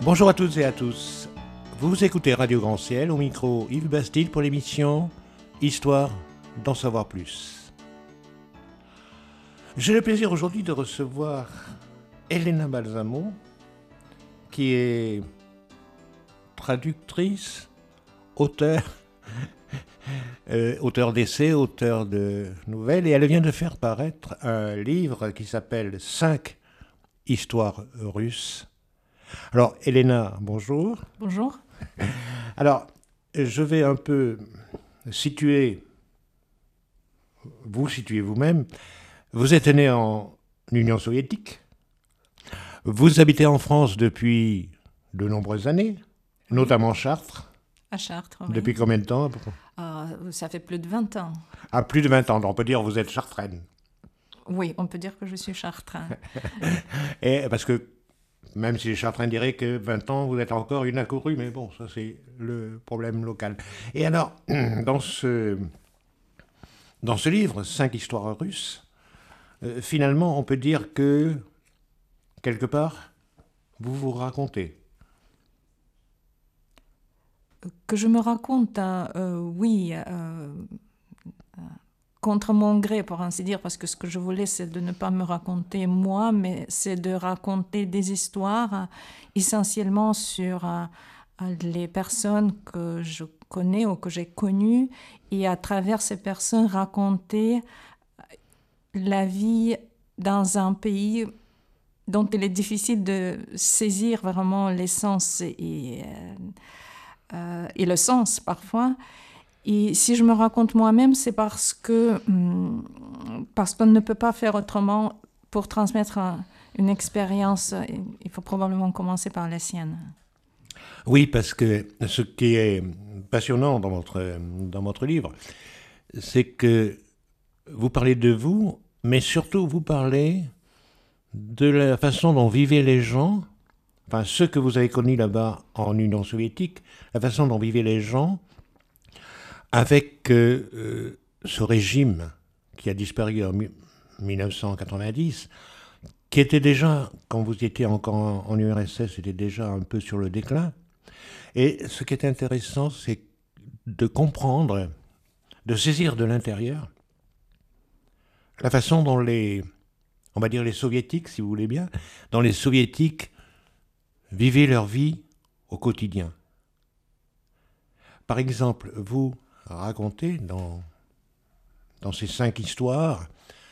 Bonjour à toutes et à tous. Vous écoutez Radio Grand Ciel, au micro Yves Bastille pour l'émission Histoire d'en savoir plus. J'ai le plaisir aujourd'hui de recevoir Elena Balsamo, qui est traductrice, auteur d'essais, auteur de nouvelles, et elle vient de faire paraître un livre qui s'appelle 5 histoires russes. Alors, Elena, bonjour. Bonjour. Alors, je vais un peu situer, vous situez vous-même. Vous êtes né en Union soviétique. Vous habitez en France depuis de nombreuses années, notamment Chartres. À Chartres, oui. Depuis combien de temps? Ça fait plus de 20 ans. Ah, plus de 20 ans, donc on peut dire que vous êtes chartraine. Oui, on peut dire que je suis chartrain. Et parce que, même si les chartrains diraient que 20 ans, vous êtes encore une accourue, mais bon, ça c'est le problème local. Et alors, dans ce livre, 5 histoires russes, finalement, on peut dire que, quelque part, vous vous racontez. Que je me raconte, oui, contre mon gré, pour ainsi dire, parce que ce que je voulais, c'est de ne pas me raconter moi, mais c'est de raconter des histoires essentiellement sur les personnes que je connais ou que j'ai connues, et à travers ces personnes, raconter la vie dans un pays dont il est difficile de saisir vraiment l'essence et le sens parfois. Et si je me raconte moi-même, c'est parce qu'on ne peut pas faire autrement. Pour transmettre une expérience, il faut probablement commencer par la sienne. Oui, parce que ce qui est passionnant dans votre livre, c'est que vous parlez de vous, mais surtout vous parlez de la façon dont vivaient les gens, enfin ceux que vous avez connus là-bas en Union soviétique, la façon dont vivaient les gens avec ce régime qui a disparu en 1990, qui était déjà, quand vous étiez encore en URSS, était déjà un peu sur le déclin. Et ce qui est intéressant, c'est de comprendre, de saisir de l'intérieur la façon dont on va dire les soviétiques, si vous voulez bien, dont les soviétiques vivaient leur vie au quotidien. Par exemple, vous racontez dans ces 5 histoires,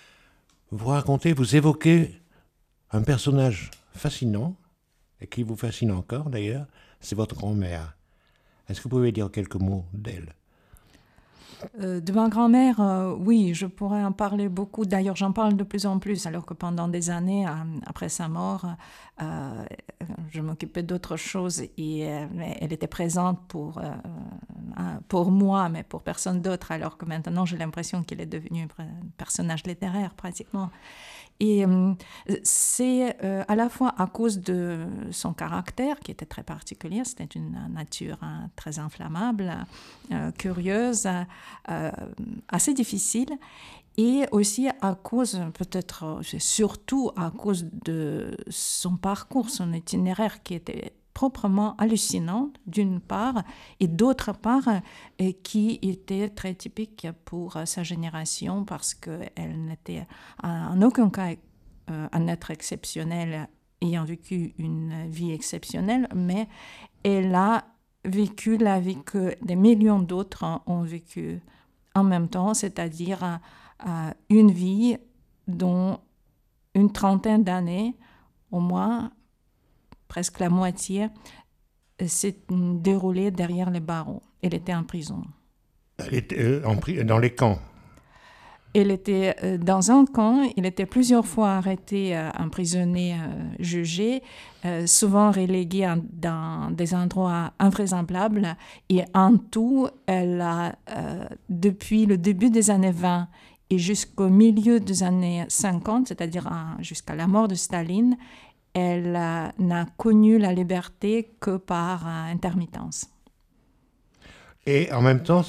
vous évoquez un personnage fascinant, et qui vous fascine encore d'ailleurs, c'est votre grand-mère. Est-ce que vous pouvez dire quelques mots d'elle ? De ma grand-mère, oui, je pourrais en parler beaucoup. D'ailleurs, j'en parle de plus en plus, alors que pendant des années, après sa mort, je m'occupais d'autres choses et elle était présente pour moi, mais pour personne d'autre, alors que maintenant, j'ai l'impression qu'elle est devenue un personnage littéraire, pratiquement. Et c'est à la fois à cause de son caractère, qui était très particulier, c'était une nature très inflammable, curieuse, assez difficile, et aussi à cause, peut-être surtout à cause de son parcours, son itinéraire qui était proprement hallucinant, d'une part, et d'autre part, qui était très typique pour sa génération, parce qu'elle n'était en aucun cas un être exceptionnel ayant vécu une vie exceptionnelle, mais elle a vécu la vie que des millions d'autres ont vécu en même temps, c'est-à-dire une vie dont une trentaine d'années, au moins, presque la moitié, s'est déroulée derrière les barreaux. Elle était en prison. Elle était dans les camps. Elle était dans un camp, il était plusieurs fois arrêté, emprisonné, jugé, souvent relégué dans des endroits invraisemblables. Et en tout, elle a, depuis le début des années 20 et jusqu'au milieu des années 50, c'est-à-dire jusqu'à la mort de Staline, elle n'a connu la liberté que par intermittence. Et en même temps,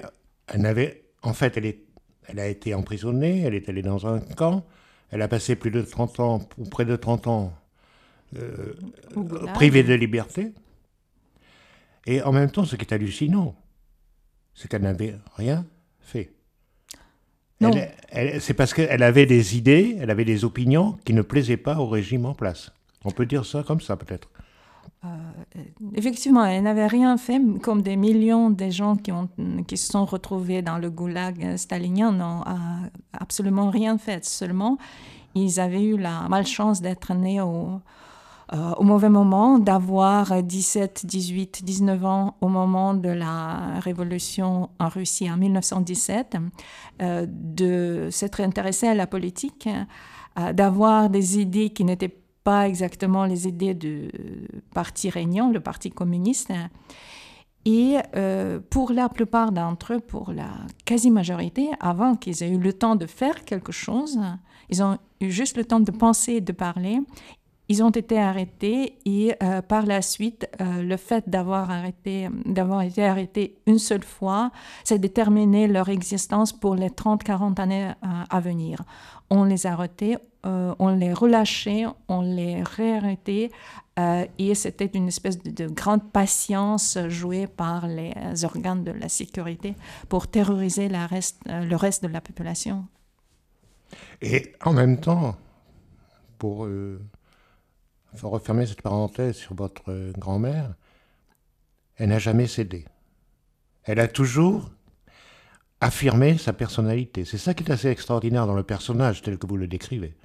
elle a été emprisonnée, elle est allée dans un camp, elle a passé plus de 30 ans, ou près de 30 ans, privée de liberté. Et en même temps, ce qui est hallucinant, c'est qu'elle n'avait rien fait. C'est parce qu'elle avait des idées, elle avait des opinions qui ne plaisaient pas au régime en place. On peut dire ça comme ça, peut-être. Effectivement, elle n'avait rien fait, comme des millions de gens qui se sont retrouvés dans le goulag stalinien n'ont absolument rien fait. Seulement, ils avaient eu la malchance d'être nés au mauvais moment, d'avoir 17, 18, 19 ans au moment de la révolution en Russie en 1917, de s'être intéressés à la politique, d'avoir des idées qui n'étaient pas exactement les idées du parti régnant, le parti communiste. Et pour la plupart d'entre eux, pour la quasi-majorité, avant qu'ils aient eu le temps de faire quelque chose, ils ont eu juste le temps de penser et de parler. Ils ont été arrêtés et par la suite, le fait d'avoir été arrêtés une seule fois, ça a déterminé leur existence pour les 30-40 années à venir. On les a arrêtés, on les relâchait, on les réarrêtait et c'était une espèce de grande patience jouée par les organes de la sécurité pour terroriser le reste de la population. Et en même temps, pour refermer cette parenthèse sur votre grand-mère, elle n'a jamais cédé. Elle a toujours affirmé sa personnalité. C'est ça qui est assez extraordinaire dans le personnage tel que vous le décrivez.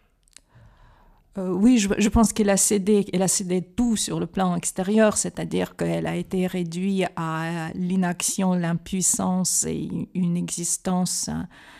Oui, je pense qu'elle a cédé tout sur le plan extérieur, c'est-à-dire qu'elle a été réduite à l'inaction, l'impuissance et une existence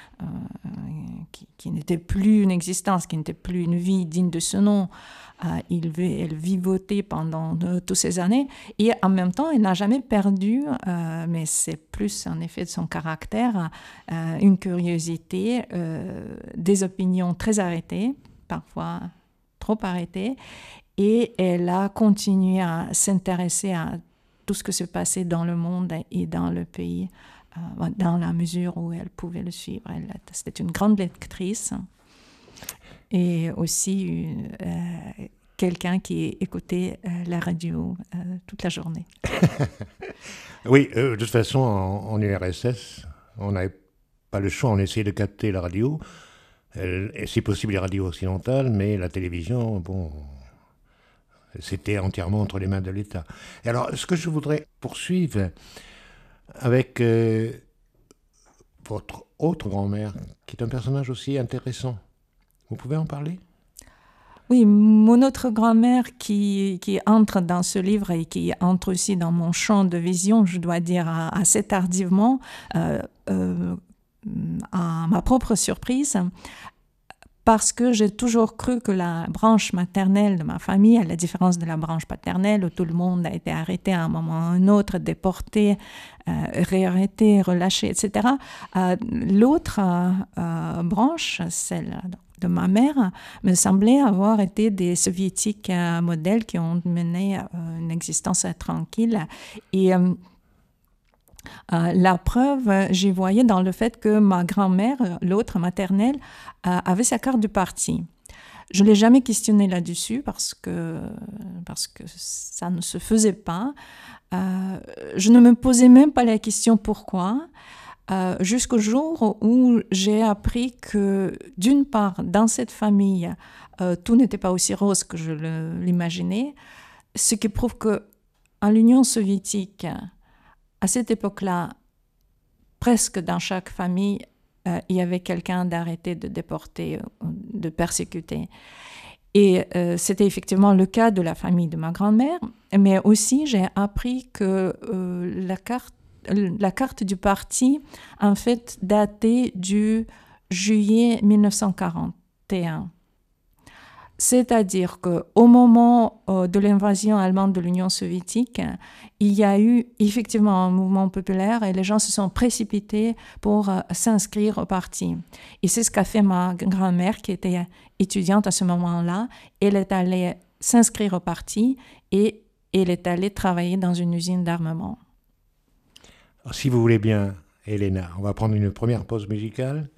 qui n'était plus une existence, qui n'était plus une vie digne de ce nom. Elle vivotait pendant toutes ces années et en même temps, elle n'a jamais perdu, mais c'est plus en effet de son caractère, une curiosité, des opinions très arrêtées, parfois trop arrêtées, et elle a continué à s'intéresser à tout ce qui se passait dans le monde et dans le pays, dans la mesure où elle pouvait le suivre. C'était une grande lectrice. Et aussi quelqu'un qui écoutait la radio toute la journée. Oui, de toute façon, en URSS, on n'avait pas le choix, on essayait de capter la radio, et si possible les radios occidentales, mais la télévision, bon, c'était entièrement entre les mains de l'État. Et alors, ce que je voudrais poursuivre avec votre autre grand-mère, qui est un personnage aussi intéressant. Vous pouvez en parler ? Oui, mon autre grand-mère qui entre dans ce livre et qui entre aussi dans mon champ de vision, je dois dire assez tardivement, à ma propre surprise, parce que j'ai toujours cru que la branche maternelle de ma famille, à la différence de la branche paternelle, où tout le monde a été arrêté à un moment ou à un autre, déporté, réarrêté, relâché, etc., l'autre branche, celle de ma mère, me semblait avoir été des soviétiques modèles qui ont mené une existence tranquille. Et la preuve, j'y voyais dans le fait que ma grand-mère, l'autre maternelle, avait sa carte du parti. Je ne l'ai jamais questionnée là-dessus parce que ça ne se faisait pas. Je ne me posais même pas la question pourquoi. Jusqu'au jour où j'ai appris que, d'une part, dans cette famille, tout n'était pas aussi rose que je l'imaginais, ce qui prouve qu'en l'Union soviétique, à cette époque-là, presque dans chaque famille, il y avait quelqu'un d'arrêté, de déporté, de persécuté. Et c'était effectivement le cas de la famille de ma grand-mère, mais aussi j'ai appris que la carte du parti, en fait, datait du juillet 1941. C'est-à-dire qu'au moment de l'invasion allemande de l'Union soviétique, il y a eu effectivement un mouvement populaire et les gens se sont précipités pour s'inscrire au parti. Et c'est ce qu'a fait ma grand-mère, qui était étudiante à ce moment-là. Elle est allée s'inscrire au parti et elle est allée travailler dans une usine d'armement. Si vous voulez bien, Elena, on va prendre une première pause musicale.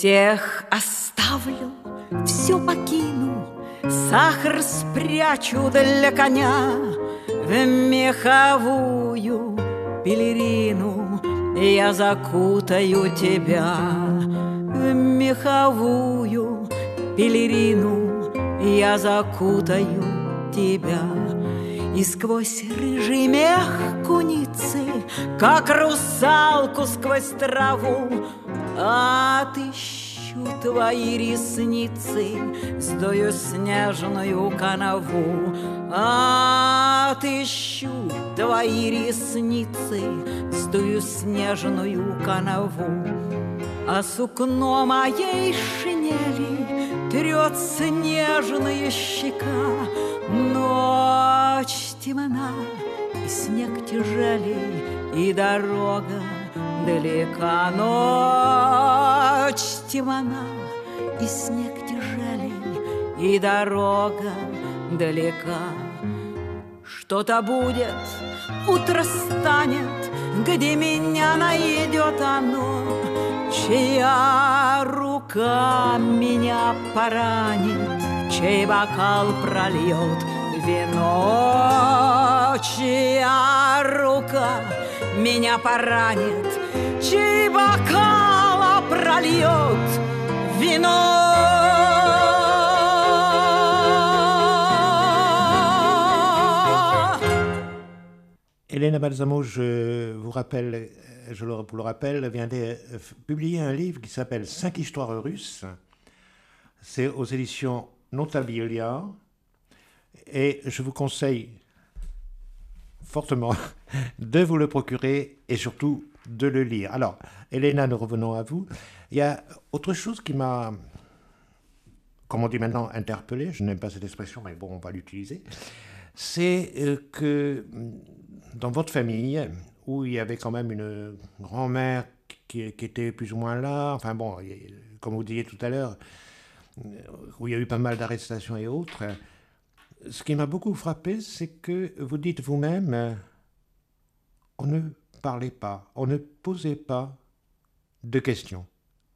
Всех оставлю, все покину, сахар спрячу для коня в меховую пелерину. Я закутаю тебя в меховую пелерину, я закутаю тебя. И сквозь рыжий мех куницы, как русалку сквозь траву, отыщу твои ресницы, сдую снежную канаву. Отыщу твои ресницы, сдую снежную канаву. А сукно моей шинели трет снежная щека. Ночь темна, и снег тяжелей, и дорога далека. Ночь темна, и снег тяжелей, и дорога далека. Что-то будет, утро станет, где меня найдет оно, чья рука меня поранит, чей бокал прольет вино. Чья рука меня поранит, чей бокал прольет вино. Elena Balsamo, vous le rappelle, vient de publier un livre qui s'appelle 5 histoires russes. C'est aux éditions Notabilia. Et je vous conseille fortement de vous le procurer et surtout de le lire. Alors, Elena, nous revenons à vous. Il y a autre chose qui m'a, comme on dit maintenant, interpellé. Je n'aime pas cette expression, mais bon, on va l'utiliser. C'est que dans votre famille, où il y avait quand même une grand-mère qui était plus ou moins là, enfin bon, comme vous disiez tout à l'heure, où il y a eu pas mal d'arrestations et autres, ce qui m'a beaucoup frappé, c'est que vous dites vous-même, on ne parlait pas, on ne posait pas de questions.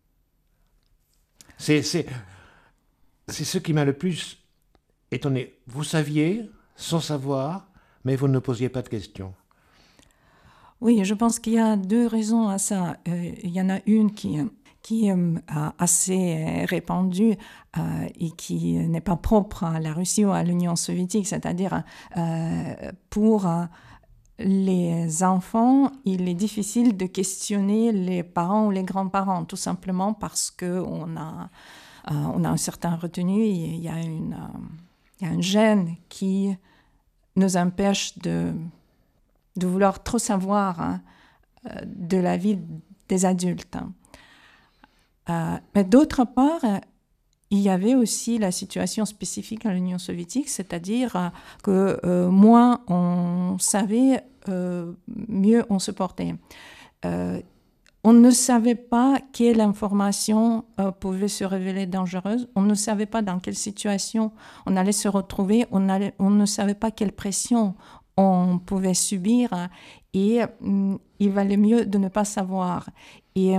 C'est ce qui m'a le plus étonné. Vous saviez, sans savoir, mais vous ne posiez pas de questions. Oui, je pense qu'il y a deux raisons à ça. Il y en a une qui est assez répandue et qui n'est pas propre à la Russie ou à l'Union soviétique, c'est-à-dire pour les enfants, il est difficile de questionner les parents ou les grands-parents, tout simplement parce qu'on a un certain retenu, il y a un gène qui nous empêche de vouloir trop savoir de la vie des adultes. Mais d'autre part, il y avait aussi la situation spécifique à l'Union soviétique, c'est-à-dire que moins on savait, mieux on se portait. On ne savait pas quelle information pouvait se révéler dangereuse, on ne savait pas dans quelle situation on allait se retrouver, on ne savait pas quelle pression on pouvait subir, et il valait mieux de ne pas savoir. Et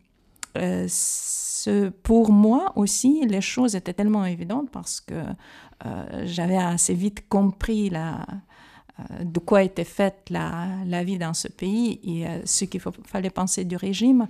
pour moi aussi, les choses étaient tellement évidentes parce que j'avais assez vite compris de quoi était faite la vie dans ce pays et ce qu'il fallait penser du régime.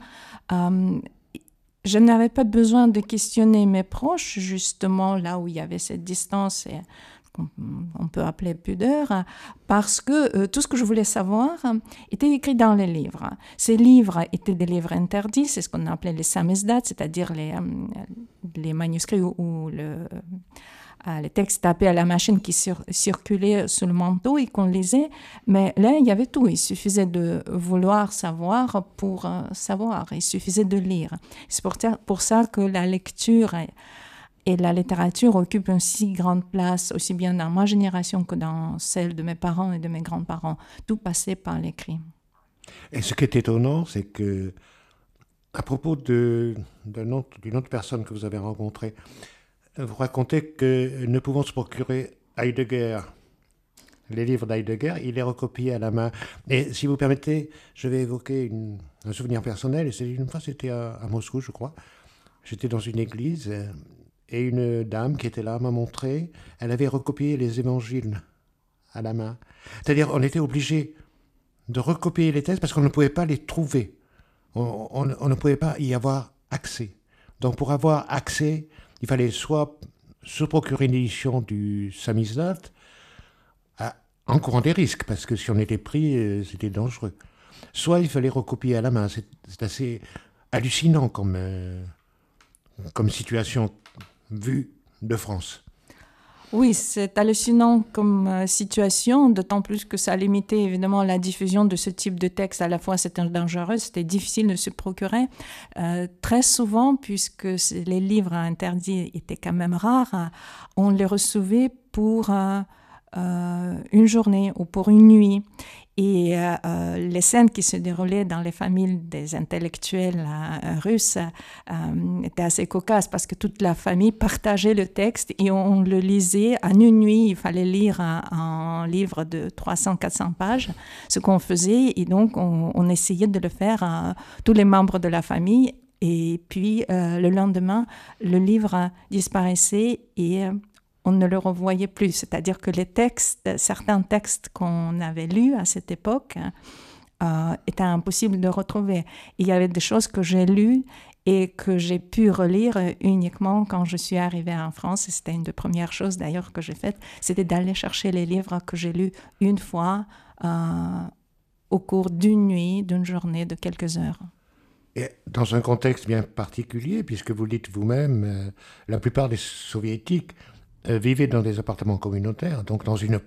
Je n'avais pas besoin de questionner mes proches, justement, là où il y avait cette distance et qu'on peut appeler pudeur, parce que tout ce que je voulais savoir était écrit dans les livres. Ces livres étaient des livres interdits, c'est ce qu'on appelait les samizdat, c'est-à-dire les manuscrits ou les textes tapés à la machine qui circulaient sous le manteau et qu'on lisait. Mais là, il y avait tout. Il suffisait de vouloir savoir pour savoir. Il suffisait de lire. C'est pour ça que la lecture et la littérature occupent une si grande place, aussi bien dans ma génération que dans celle de mes parents et de mes grands-parents. Tout passait par l'écrit. Et ce qui est étonnant, c'est que, à propos d'une autre personne que vous avez rencontrée, vous racontez que ne pouvant se procurer Heidegger, les livres d'Heidegger, il les recopiait à la main. Et si vous permettez, je vais évoquer un souvenir personnel. Et une fois, c'était à Moscou, je crois, j'étais dans une église et une dame qui était là m'a montré, elle avait recopié les évangiles à la main. C'est-à-dire, on était obligé de recopier les textes parce qu'on ne pouvait pas les trouver. On ne pouvait pas y avoir accès. Donc, pour avoir accès, il fallait soit se procurer une édition du Samizdat, en courant des risques, parce que si on était pris, c'était dangereux. Soit il fallait recopier à la main. C'est assez hallucinant comme situation vue de France. Oui, c'est hallucinant comme situation, d'autant plus que ça limitait évidemment la diffusion de ce type de texte. À la fois, c'était dangereux, c'était difficile de se procurer. Très souvent, puisque les livres interdits étaient quand même rares, on les recevait pour une journée ou pour une nuit. Et les scènes qui se déroulaient dans les familles des intellectuels russes étaient assez cocasses parce que toute la famille partageait le texte et on le lisait en une nuit. Il fallait lire un livre de 300-400 pages, ce qu'on faisait. Et donc, on essayait de le faire tous les membres de la famille. Et puis, le lendemain, le livre disparaissait et on ne le revoyait plus. C'est-à-dire que les textes, certains textes qu'on avait lus à cette époque étaient impossibles de retrouver. Il y avait des choses que j'ai lues et que j'ai pu relire uniquement quand je suis arrivée en France. Et c'était une des premières choses d'ailleurs que j'ai faites, c'était d'aller chercher les livres que j'ai lus une fois au cours d'une nuit, d'une journée, de quelques heures. Et dans un contexte bien particulier, puisque vous le dites vous-même, la plupart des soviétiques vivaient dans des appartements communautaires, donc dans une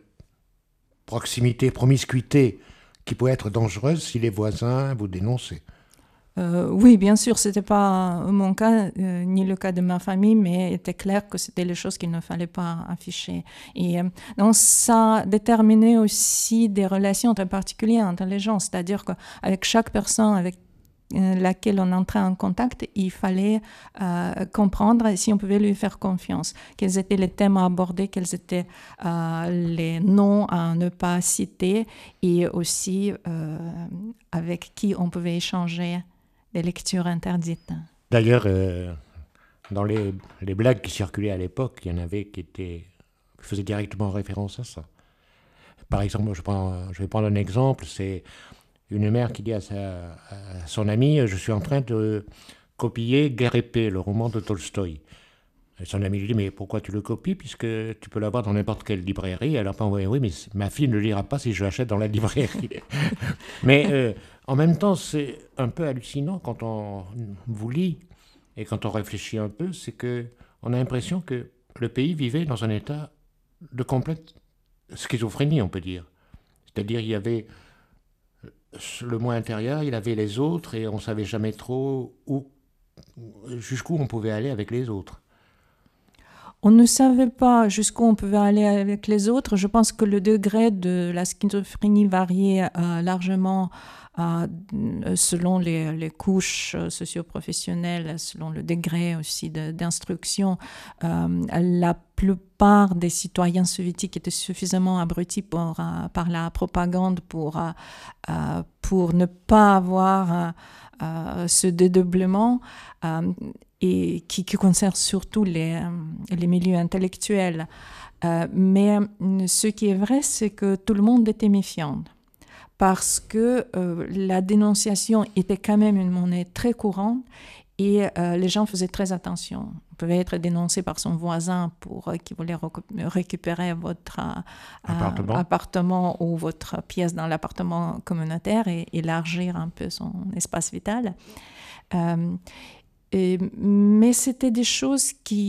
promiscuité qui pouvait être dangereuse si les voisins vous dénonçaient. Oui, bien sûr, ce n'était pas mon cas, ni le cas de ma famille, mais il était clair que c'était les choses qu'il ne fallait pas afficher. Et donc, ça déterminait aussi des relations très particulières entre les gens, c'est-à-dire qu'avec chaque personne avec laquelle on entrait en contact, il fallait comprendre si on pouvait lui faire confiance, quels étaient les thèmes à aborder, quels étaient les noms à ne pas citer et aussi avec qui on pouvait échanger des lectures interdites. D'ailleurs, dans les blagues qui circulaient à l'époque, il y en avait qui faisaient directement référence à ça. Par exemple, je vais prendre un exemple, c'est une mère qui dit à son ami « Je suis en train de copier Guerre et paix, le roman de Tolstoï ». Et son ami lui dit « Mais pourquoi tu le copies, puisque tu peux l'avoir dans n'importe quelle librairie ?» Elle a pas envoyé « Oui, mais ma fille ne le lira pas si je l'achète dans la librairie. » Mais en même temps, c'est un peu hallucinant quand on vous lit et quand on réfléchit un peu, c'est qu'on a l'impression que le pays vivait dans un état de complète schizophrénie, on peut dire. C'est-à-dire il y avait le moi intérieur, il avait les autres et on ne savait jamais trop jusqu'où on pouvait aller avec les autres. On ne savait pas jusqu'où on pouvait aller avec les autres. Je pense que le degré de la schizophrénie variait largement selon les couches socio-professionnelles, selon le degré aussi d'instruction. La plupart des citoyens soviétiques étaient suffisamment abrutis par la propagande pour ne pas avoir ce dédoublement et qui concerne surtout les milieux intellectuels. Mais ce qui est vrai, c'est que tout le monde était méfiant parce que la dénonciation était quand même une monnaie très courante et les gens faisaient très attention. On pouvait être dénoncé par son voisin qui voulait récupérer votre appartement ou votre pièce dans l'appartement communautaire et élargir un peu son espace vital. Mais c'était des choses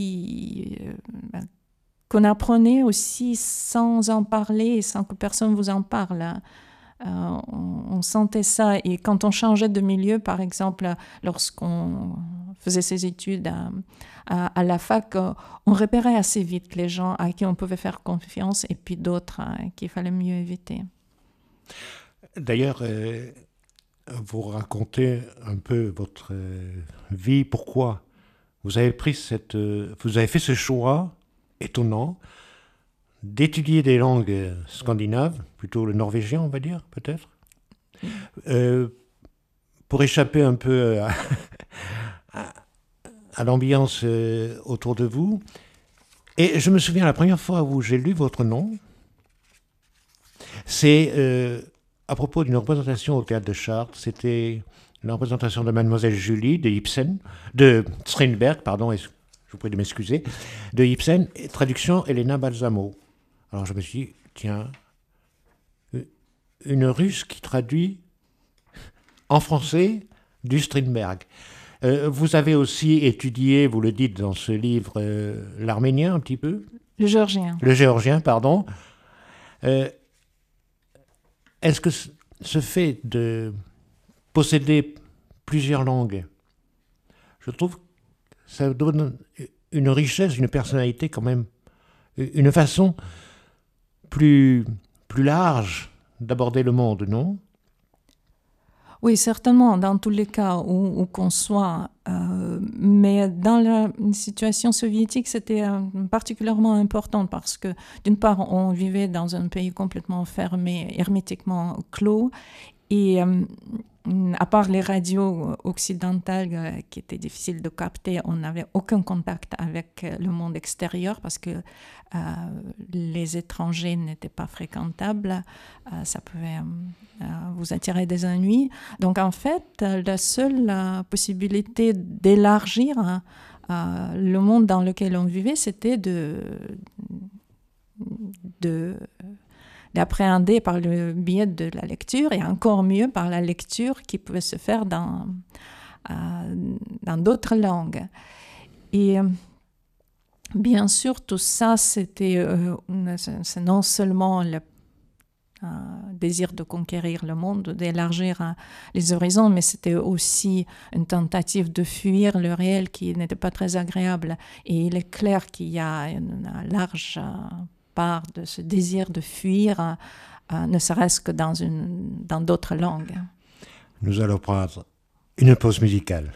qu'on apprenait aussi sans en parler et sans que personne vous en parle. On sentait ça. Et quand on changeait de milieu, par exemple, lorsqu'on faisait ses études à la fac, on repérait assez vite les gens à qui on pouvait faire confiance et puis d'autres qu'il fallait mieux éviter. D'ailleurs, vous racontez un peu votre vie, pourquoi vous avez fait ce choix étonnant d'étudier des langues scandinaves, plutôt le norvégien, on va dire, peut-être, pour échapper un peu à l'ambiance autour de vous. Et je me souviens, la première fois où j'ai lu votre nom, c'est à propos d'une représentation au Théâtre de Chartres. C'était la représentation de Mademoiselle Julie de Strindberg, pardon, je vous prie de m'excuser, de Ibsen, traduction Elena Balsamo. Alors je me suis dit, tiens, une Russe qui traduit en français du Strindberg. Vous avez aussi étudié, vous le dites dans ce livre, l'arménien un petit peu ? Le géorgien. Le géorgien, pardon. Est-ce que ce fait de posséder plusieurs langues, je trouve que ça donne une richesse, une personnalité quand même, une façon plus large d'aborder le monde, non ? Oui, certainement, dans tous les cas où qu'on soit. Mais dans la situation soviétique, c'était particulièrement important parce que, d'une part, on vivait dans un pays complètement fermé, hermétiquement clos, et à part les radios occidentales qui étaient difficiles de capter, on n'avait aucun contact avec le monde extérieur parce que les étrangers n'étaient pas fréquentables. Ça pouvait vous attirer des ennuis. Donc en fait, la seule possibilité d'élargir le monde dans lequel on vivait, c'était d'appréhender par le biais de la lecture et encore mieux par la lecture qui pouvait se faire dans d'autres langues. Et bien sûr, tout ça, c'est non seulement le désir de conquérir le monde, d'élargir les horizons, mais c'était aussi une tentative de fuir le réel qui n'était pas très agréable. Et il est clair qu'il y a une large part de ce désir de fuir, ne serait-ce que dans d'autres langues. Nous allons prendre une pause musicale.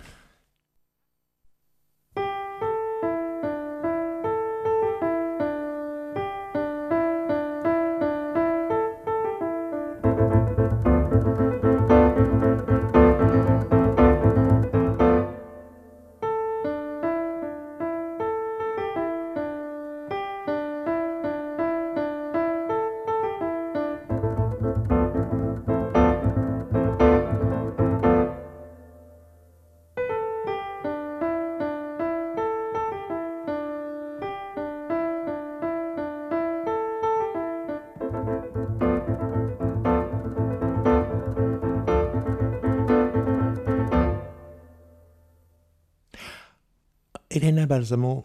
Elena Balsamo,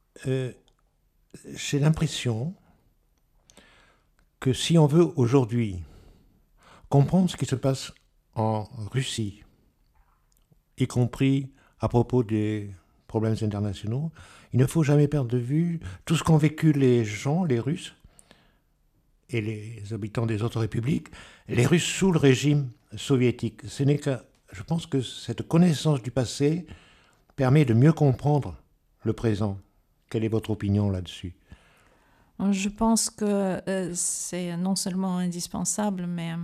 j'ai l'impression que si on veut aujourd'hui comprendre ce qui se passe en Russie, y compris à propos des problèmes internationaux, il ne faut jamais perdre de vue tout ce qu'ont vécu les gens, les Russes, et les habitants des autres républiques, les Russes sous le régime soviétique. Je pense que cette connaissance du passé permet de mieux comprendre le présent. Quelle est votre opinion là-dessus ? Je pense que c'est non seulement indispensable, mais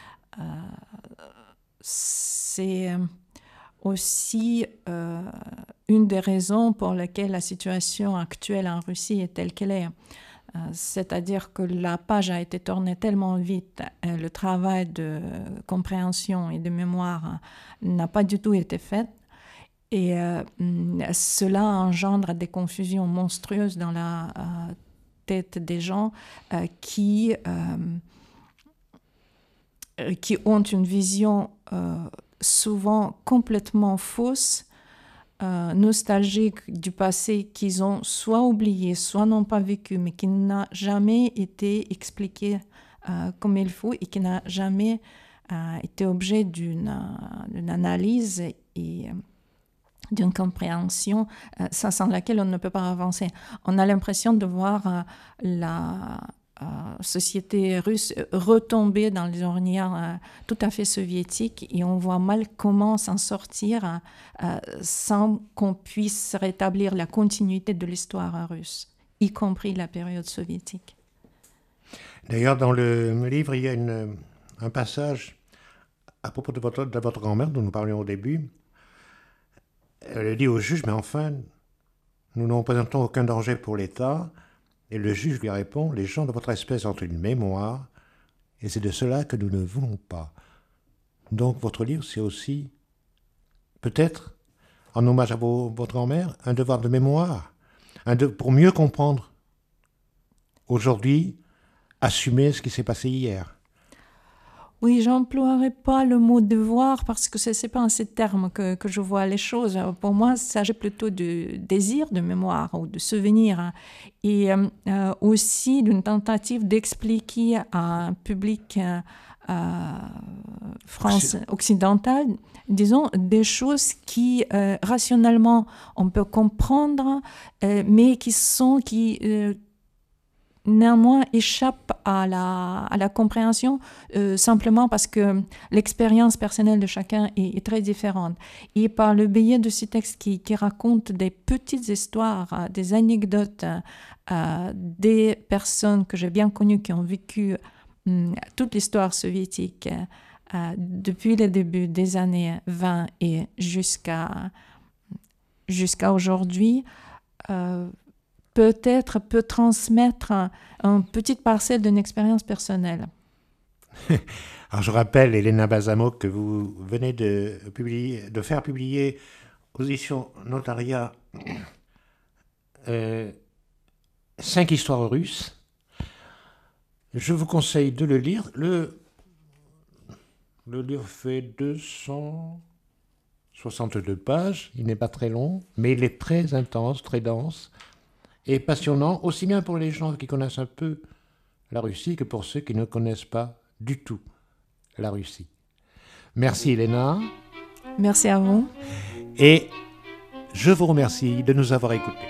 c'est aussi une des raisons pour lesquelles la situation actuelle en Russie est telle qu'elle est. C'est-à-dire que la page a été tournée tellement vite, le travail de compréhension et de mémoire n'a pas du tout été fait. Et cela engendre des confusions monstrueuses dans la tête des gens qui ont une vision souvent complètement fausse, nostalgique du passé qu'ils ont soit oublié, soit n'ont pas vécu, mais qui n'a jamais été expliqué comme il faut et qui n'a jamais été objet d'une analyse et d'une compréhension sans laquelle on ne peut pas avancer. On a l'impression de voir la société russe retomber dans les ornières tout à fait soviétiques et on voit mal comment s'en sortir sans qu'on puisse rétablir la continuité de l'histoire russe, y compris la période soviétique. D'ailleurs, dans le livre, il y a un passage à propos de votre grand-mère dont nous parlions au début. Elle dit au juge, mais enfin, nous ne représentons aucun danger pour l'État. Et le juge lui répond, les gens de votre espèce ont une mémoire, et c'est de cela que nous ne voulons pas. Donc votre livre, c'est aussi, peut-être, en hommage à votre grand-mère, un devoir de mémoire, pour mieux comprendre, aujourd'hui, assumer ce qui s'est passé hier. Oui, j'emploierai pas le mot devoir parce que c'est pas en ces termes que je vois les choses. Pour moi, il s'agit plutôt de désir de mémoire ou de souvenir et aussi d'une tentative d'expliquer à un public occidental, disons, des choses qui rationnellement on peut comprendre, mais qui néanmoins échappe à la compréhension simplement parce que l'expérience personnelle de chacun est très différente. Et par le biais de ces textes qui racontent des petites histoires, des anecdotes des personnes que j'ai bien connues qui ont vécu toute l'histoire soviétique depuis le début des années 20 et jusqu'à aujourd'hui, peut-être peut transmettre une petite parcelle d'une expérience personnelle. Alors je rappelle, Elena Balsamo, que vous venez de faire publier aux éditions Notariat 5 histoires russes. Je vous conseille de le lire. Le livre fait 262 pages, il n'est pas très long, mais il est très intense, très dense et passionnant, aussi bien pour les gens qui connaissent un peu la Russie que pour ceux qui ne connaissent pas du tout la Russie. Merci Elena. Merci à vous. Et je vous remercie de nous avoir écoutés.